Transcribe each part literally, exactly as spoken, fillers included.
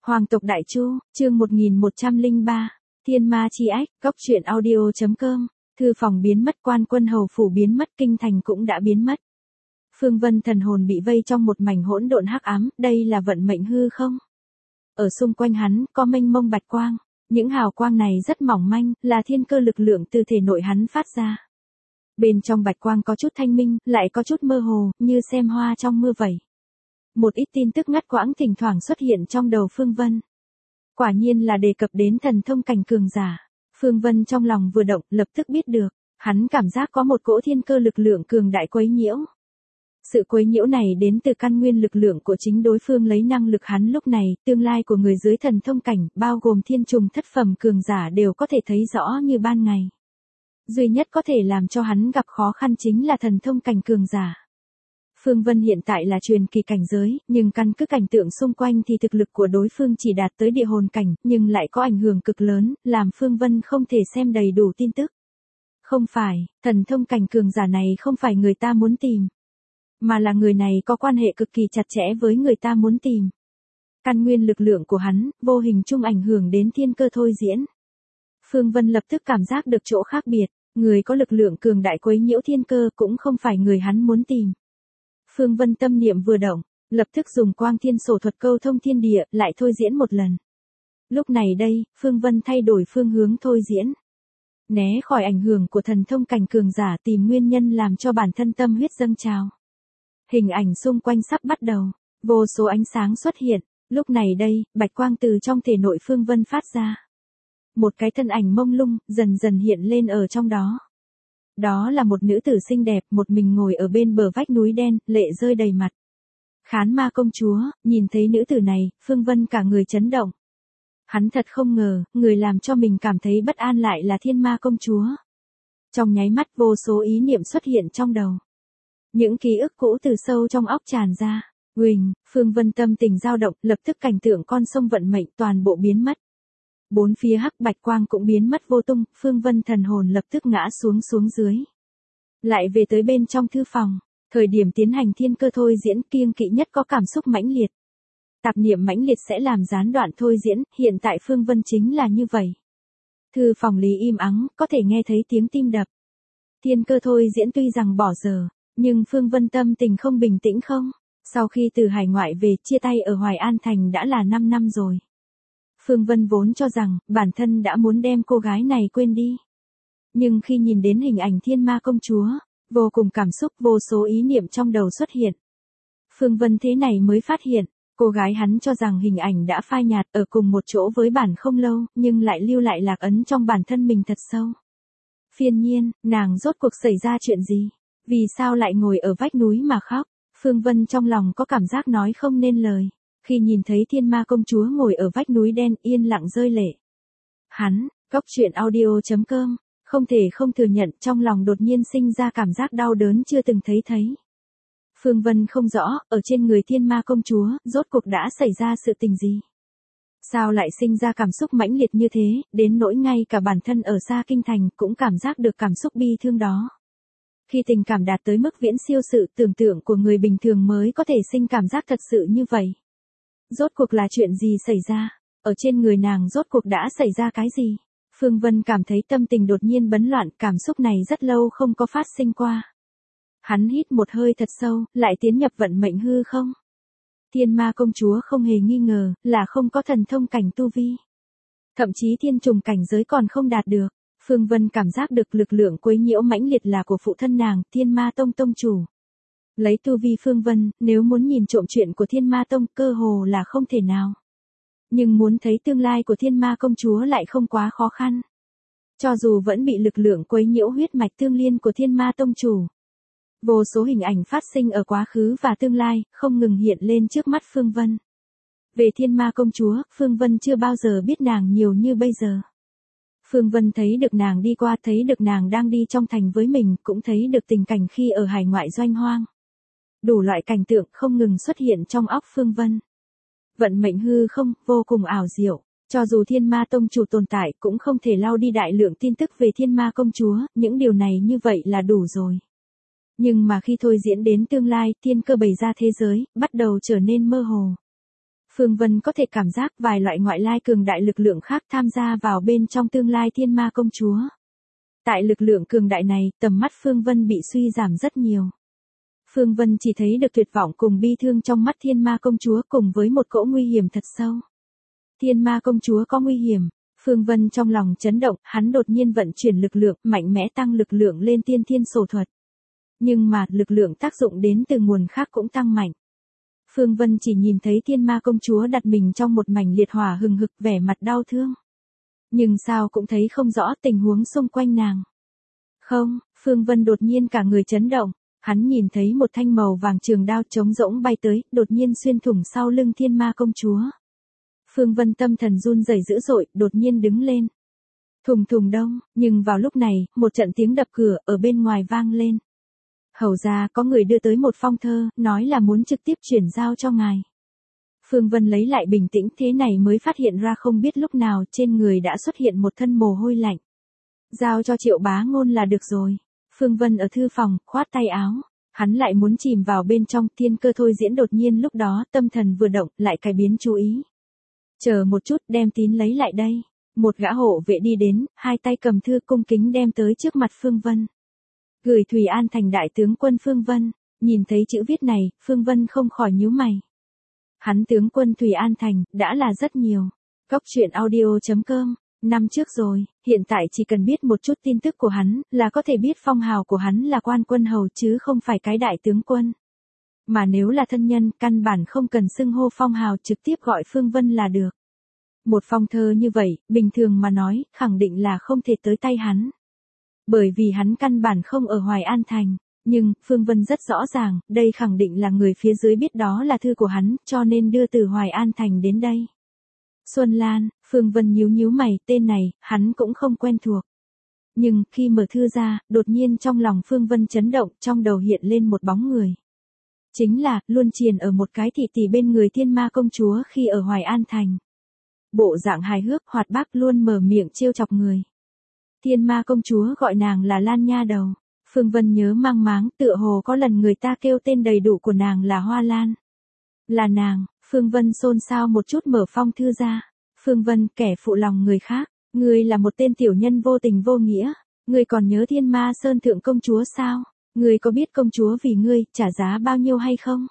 Hoàng tộc Đại Chu, chương một nghìn một trăm lẻ ba, Thiên Ma Chi Ách, Cốc truyện audio chấm com, thư phòng biến mất, quan quân hầu phủ biến mất, kinh thành cũng đã biến mất. Phương Vân thần hồn bị vây trong một mảnh hỗn độn hắc ám, đây là vận mệnh hư không? Ở xung quanh hắn có mênh mông bạch quang, những hào quang này rất mỏng manh, là thiên cơ lực lượng từ thể nội hắn phát ra. Bên trong bạch quang có chút thanh minh, lại có chút mơ hồ, như xem hoa trong mưa vậy. Một ít tin tức ngắt quãng thỉnh thoảng xuất hiện trong đầu Phương Vân. Quả nhiên là đề cập đến thần thông cảnh cường giả. Phương Vân trong lòng vừa động, lập tức biết được, hắn cảm giác có một cỗ thiên cơ lực lượng cường đại quấy nhiễu. Sự quấy nhiễu này đến từ căn nguyên lực lượng của chính đối phương lấy năng lực hắn lúc này, tương lai của người dưới thần thông cảnh, bao gồm thiên trùng thất phẩm cường giả đều có thể thấy rõ như ban ngày. Duy nhất có thể làm cho hắn gặp khó khăn chính là thần thông cảnh cường giả. Phương Vân hiện tại là truyền kỳ cảnh giới, nhưng căn cứ cảnh tượng xung quanh thì thực lực của đối phương chỉ đạt tới địa hồn cảnh, nhưng lại có ảnh hưởng cực lớn, làm Phương Vân không thể xem đầy đủ tin tức. Không phải, thần thông cảnh cường giả này không phải người ta muốn tìm, mà là người này có quan hệ cực kỳ chặt chẽ với người ta muốn tìm. Căn nguyên lực lượng của hắn, vô hình chung ảnh hưởng đến thiên cơ thôi diễn. Phương Vân lập tức cảm giác được chỗ khác biệt, người có lực lượng cường đại quấy nhiễu thiên cơ cũng không phải người hắn muốn tìm. Phương Vân tâm niệm vừa động, lập tức dùng quang thiên sổ thuật câu thông thiên địa, lại thôi diễn một lần. Lúc này đây, Phương Vân thay đổi phương hướng thôi diễn. Né khỏi ảnh hưởng của thần thông cảnh cường giả, tìm nguyên nhân làm cho bản thân tâm huyết dâng trào. Hình ảnh xung quanh sắp bắt đầu, vô số ánh sáng xuất hiện, lúc này đây, bạch quang từ trong thể nội Phương Vân phát ra. Một cái thân ảnh mông lung, dần dần hiện lên ở trong đó. Đó là một nữ tử xinh đẹp, một mình ngồi ở bên bờ vách núi đen, lệ rơi đầy mặt. Khán Ma công chúa, nhìn thấy nữ tử này, Phương Vân cả người chấn động. Hắn thật không ngờ, người làm cho mình cảm thấy bất an lại là Thiên Ma công chúa. Trong nháy mắt vô số ý niệm xuất hiện trong đầu. Những ký ức cũ từ sâu trong óc tràn ra. Huỳnh, Phương Vân tâm tình dao động, lập tức cảnh tượng con sông vận mệnh toàn bộ biến mất. Bốn phía hắc bạch quang cũng biến mất vô tung, Phương Vân thần hồn lập tức ngã xuống xuống dưới. Lại về tới bên trong thư phòng, thời điểm tiến hành thiên cơ thôi diễn kiêng kỵ nhất có cảm xúc mãnh liệt. Tạp niệm mãnh liệt sẽ làm gián đoạn thôi diễn, hiện tại Phương Vân chính là như vậy. Thư phòng lý im ắng, có thể nghe thấy tiếng tim đập. Thiên cơ thôi diễn tuy rằng bỏ giờ, nhưng Phương Vân tâm tình không bình tĩnh không? Sau khi từ hải ngoại về, chia tay ở Hoài An Thành đã là năm năm rồi. Phương Vân vốn cho rằng, bản thân đã muốn đem cô gái này quên đi. Nhưng khi nhìn đến hình ảnh Thiên Ma công chúa, vô cùng cảm xúc, vô số ý niệm trong đầu xuất hiện. Phương Vân thế này mới phát hiện, cô gái hắn cho rằng hình ảnh đã phai nhạt ở cùng một chỗ với bản không lâu, nhưng lại lưu lại lạc ấn trong bản thân mình thật sâu. Phiên Nhiên, nàng rốt cuộc xảy ra chuyện gì? Vì sao lại ngồi ở vách núi mà khóc? Phương Vân trong lòng có cảm giác nói không nên lời. Khi nhìn thấy Thiên Ma công chúa ngồi ở vách núi đen yên lặng rơi lệ. Hắn, Cốc truyện audio chấm com, không thể không thừa nhận trong lòng đột nhiên sinh ra cảm giác đau đớn chưa từng thấy thấy. Phương Vân không rõ, ở trên người Thiên Ma công chúa, rốt cuộc đã xảy ra sự tình gì? Sao lại sinh ra cảm xúc mãnh liệt như thế, đến nỗi ngay cả bản thân ở xa kinh thành cũng cảm giác được cảm xúc bi thương đó. Khi tình cảm đạt tới mức viễn siêu sự tưởng tượng của người bình thường mới có thể sinh cảm giác thật sự như vậy. Rốt cuộc là chuyện gì xảy ra? Ở trên người nàng rốt cuộc đã xảy ra cái gì? Phương Vân cảm thấy tâm tình đột nhiên bấn loạn, cảm xúc này rất lâu không có phát sinh qua. Hắn hít một hơi thật sâu, lại tiến nhập vận mệnh hư không? Thiên Ma công chúa không hề nghi ngờ, là không có thần thông cảnh tu vi. Thậm chí thiên trùng cảnh giới còn không đạt được. Phương Vân cảm giác được lực lượng quấy nhiễu mãnh liệt là của phụ thân nàng, Thiên Ma tông tông chủ. Lấy tu vi Phương Vân, nếu muốn nhìn trộm chuyện của Thiên Ma tông cơ hồ là không thể nào. Nhưng muốn thấy tương lai của Thiên Ma công chúa lại không quá khó khăn. Cho dù vẫn bị lực lượng quấy nhiễu huyết mạch tương liên của Thiên Ma tông chủ. Vô số hình ảnh phát sinh ở quá khứ và tương lai, không ngừng hiện lên trước mắt Phương Vân. Về Thiên Ma công chúa, Phương Vân chưa bao giờ biết nàng nhiều như bây giờ. Phương Vân thấy được nàng đi qua, thấy được nàng đang đi trong thành với mình, cũng thấy được tình cảnh khi ở hải ngoại doanh hoang. Đủ loại cảnh tượng không ngừng xuất hiện trong óc Phương Vân. Vận mệnh hư không, vô cùng ảo diệu. Cho dù Thiên Ma tông chủ tồn tại cũng không thể lau đi đại lượng tin tức về Thiên Ma công chúa, những điều này như vậy là đủ rồi. Nhưng mà khi thôi diễn đến tương lai, thiên cơ bày ra thế giới, bắt đầu trở nên mơ hồ. Phương Vân có thể cảm giác vài loại ngoại lai cường đại lực lượng khác tham gia vào bên trong tương lai thiên ma công chúa. Tại lực lượng cường đại này, tầm mắt Phương Vân bị suy giảm rất nhiều. Phương Vân chỉ thấy được tuyệt vọng cùng bi thương trong mắt thiên ma công chúa cùng với một cỗ nguy hiểm thật sâu. Thiên ma công chúa có nguy hiểm, Phương Vân trong lòng chấn động, hắn đột nhiên vận chuyển lực lượng, mạnh mẽ tăng lực lượng lên tiên thiên sổ thuật. Nhưng mà, lực lượng tác dụng đến từ nguồn khác cũng tăng mạnh. Phương Vân chỉ nhìn thấy thiên ma công chúa đặt mình trong một mảnh liệt hỏa hừng hực vẻ mặt đau thương. Nhưng sao cũng thấy không rõ tình huống xung quanh nàng. Không, Phương Vân đột nhiên cả người chấn động, hắn nhìn thấy một thanh màu vàng trường đao trống rỗng bay tới, đột nhiên xuyên thủng sau lưng thiên ma công chúa. Phương Vân tâm thần run rẩy dữ dội, đột nhiên đứng lên. Thùng thùng đông, nhưng vào lúc này, một trận tiếng đập cửa ở bên ngoài vang lên. Hầu ra có người đưa tới một phong thơ, nói là muốn trực tiếp chuyển giao cho ngài. Phương Vân lấy lại bình tĩnh thế này mới phát hiện ra không biết lúc nào trên người đã xuất hiện một thân mồ hôi lạnh. Giao cho Triệu Bá Ngôn là được rồi. Phương Vân ở thư phòng, khoát tay áo. Hắn lại muốn chìm vào bên trong thiên cơ thôi diễn đột nhiên lúc đó tâm thần vừa động lại cải biến chú ý. Chờ một chút đem tín lấy lại đây. Một gã hộ vệ đi đến, hai tay cầm thư cung kính đem tới trước mặt Phương Vân. Gửi Thùy An thành đại tướng quân Phương Vân, nhìn thấy chữ viết này, Phương Vân không khỏi nhíu mày. Hắn tướng quân Thùy An thành, đã là rất nhiều. Cóc truyện audio chấm com, năm trước rồi, hiện tại chỉ cần biết một chút tin tức của hắn, là có thể biết phong hào của hắn là quan quân hầu chứ không phải cái đại tướng quân. Mà nếu là thân nhân, căn bản không cần xưng hô phong hào trực tiếp gọi Phương Vân là được. Một phong thơ như vậy, bình thường mà nói, khẳng định là không thể tới tay hắn. Bởi vì hắn căn bản không ở Hoài An Thành, nhưng, Phương Vân rất rõ ràng, đây khẳng định là người phía dưới biết đó là thư của hắn, cho nên đưa từ Hoài An Thành đến đây. Xuân Lan, Phương Vân nhíu nhíu mày, tên này, hắn cũng không quen thuộc. Nhưng, khi mở thư ra, đột nhiên trong lòng Phương Vân chấn động, trong đầu hiện lên một bóng người. Chính là, luôn triền ở một cái thị tỷ bên người thiên ma công chúa khi ở Hoài An Thành. Bộ dạng hài hước, hoạt bát luôn mở miệng trêu chọc người. Thiên ma công chúa gọi nàng là Lan nha đầu. Phương Vân nhớ mang máng, tựa hồ có lần người ta kêu tên đầy đủ của nàng là Hoa Lan. Là nàng, Phương Vân xôn xao một chút mở phong thư ra. Phương Vân, kẻ phụ lòng người khác, ngươi là một tên tiểu nhân vô tình vô nghĩa, ngươi còn nhớ Thiên Ma Sơn thượng công chúa sao? Ngươi có biết công chúa vì ngươi trả giá bao nhiêu hay không?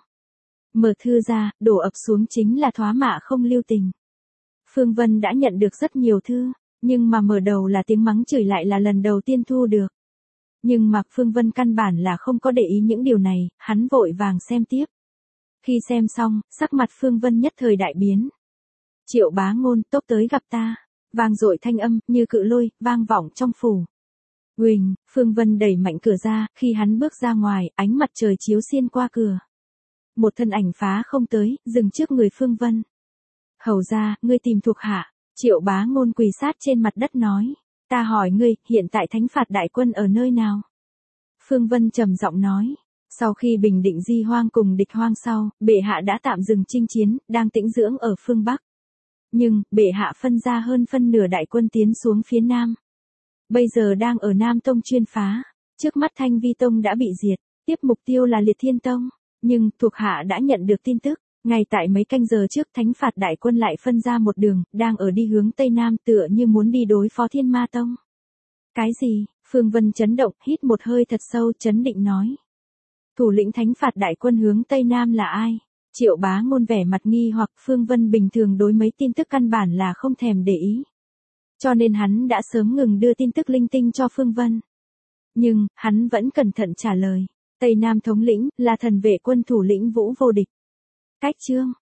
Mở thư ra, đổ ập xuống chính là thoá mạ không lưu tình. Phương Vân đã nhận được rất nhiều thư, nhưng mà mở đầu là tiếng mắng chửi lại là lần đầu tiên thu được. Nhưng mà Phương Vân căn bản là không có để ý những điều này, hắn vội vàng xem tiếp. Khi xem xong, sắc mặt Phương Vân nhất thời đại biến. Triệu Bá Ngôn, tốc tới gặp ta. Vang dội thanh âm, như cự lôi, vang vọng trong phủ. Uỳnh, Phương Vân đẩy mạnh cửa ra, khi hắn bước ra ngoài, ánh mặt trời chiếu xuyên qua cửa. Một thân ảnh phá không tới, dừng trước người Phương Vân. Hầu ra, ngươi tìm thuộc hạ. Triệu Bá Ngôn quỳ sát trên mặt đất nói. Ta hỏi ngươi, hiện tại thánh phạt đại quân ở nơi nào? Phương Vân trầm giọng nói. Sau khi bình định Di Hoang cùng địch hoang sau, bệ hạ đã tạm dừng chinh chiến, đang tĩnh dưỡng ở phương Bắc. Nhưng, bệ hạ phân ra hơn phân nửa đại quân tiến xuống phía Nam. Bây giờ đang ở Nam Tông chuyên phá. Trước mắt Thanh Vi Tông đã bị diệt, tiếp mục tiêu là Liệt Thiên Tông. Nhưng, thuộc hạ đã nhận được tin tức. Ngay tại mấy canh giờ trước thánh phạt đại quân lại phân ra một đường, đang ở đi hướng Tây Nam tựa như muốn đi đối phó Thiên Ma Tông. Cái gì? Phương Vân chấn động, hít một hơi thật sâu, chấn định nói. Thủ lĩnh thánh phạt đại quân hướng Tây Nam là ai? Triệu Bá Ngôn vẻ mặt nghi hoặc Phương Vân bình thường đối mấy tin tức căn bản là không thèm để ý. Cho nên hắn đã sớm ngừng đưa tin tức linh tinh cho Phương Vân. Nhưng, hắn vẫn cẩn thận trả lời. Tây Nam thống lĩnh, là thần vệ quân thủ lĩnh Vũ Vô Địch. Cách chương,